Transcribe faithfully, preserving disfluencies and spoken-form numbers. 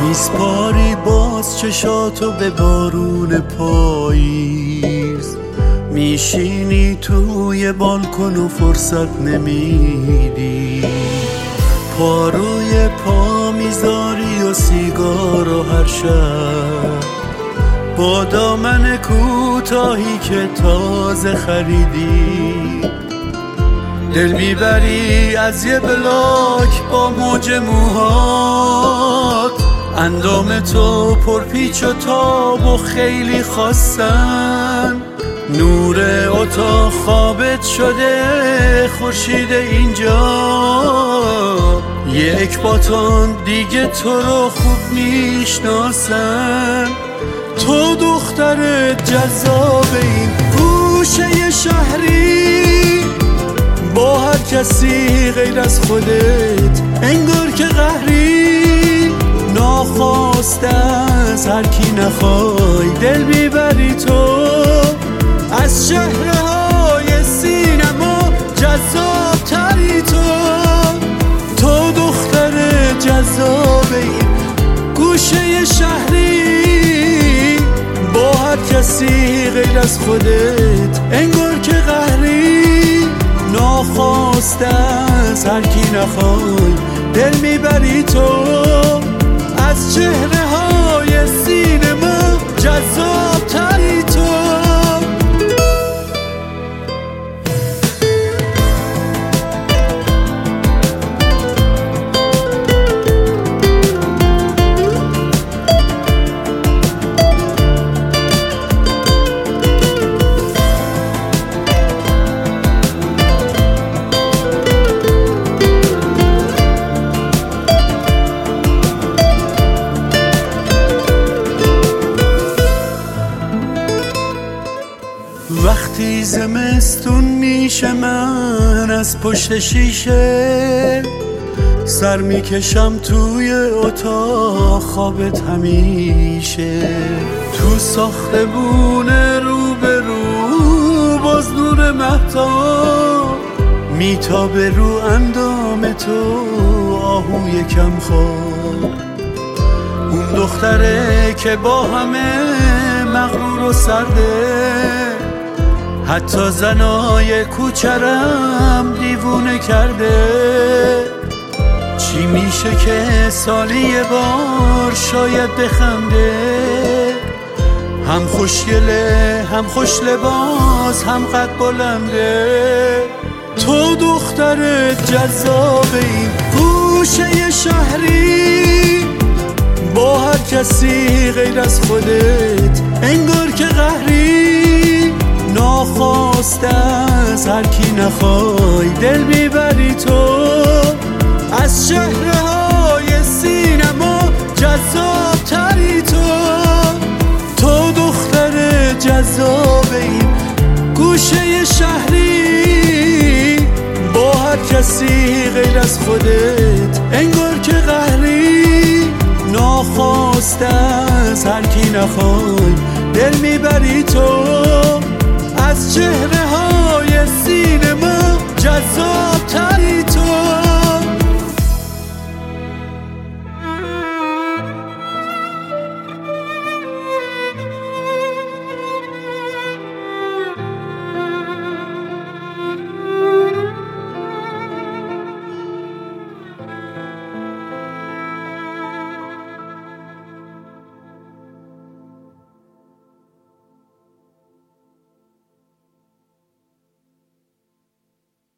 میسپاری باز چشاتو به بارون پاییز، میشینی توی بالکن و فرصت نمیدی، پا روی پا میذاری و سیگار و هر شب با دامن کوتاهی که تازه خریدی، دل میبری از یه بلاک با موج موهات، اندام تو پرپیچ و تاب و خیلی خواستن، نور اتاق خوابت شده خورشید اینجا، یک باتون دیگه تو رو خوب میشناسن، تو دختر جذاب این گوشه شهری، با هر کسی غیر از خودت انگار که قهری، ناخواسته از هر کی نخوای دل میبری تو، از چهره های سینما جذاب تری تو، تو دختر جذاب این گوشه شهری، با هر کسی غیر از خودت انگار که قهری، ناخواسته از هر کی نخوای دل میبری تو، از چهره های سینما جذاب تری تو. وقتی زمستون میشه من از پشت شیشه سر میکشم توی اتاق خوابت همیشه، تو ساختمون رو به رو باز نور مهتاب میتابه رو اندام تو آهوی کم خواب، اون دختره که با همه مغرور و سرده، حتی زنای کوچرم دیوونه کرده، چی میشه که سالی یه بار شاید بخنده، هم خوشگله هم خوش لباس هم قد بلنده، تو دختر جذاب این گوشه شهری، با هر کسی غیر از خودت انگار که قهری، ناخواسته از هر کی نخوای دل میبری تو، از چهره های سینما جذاب تری تو، تو دختر جذاب این گوشه شهری، با هر کسی غیر از خودت انگار که قهری، ناخواسته از هر کی نخوای دل میبری تو، از چهره های سینه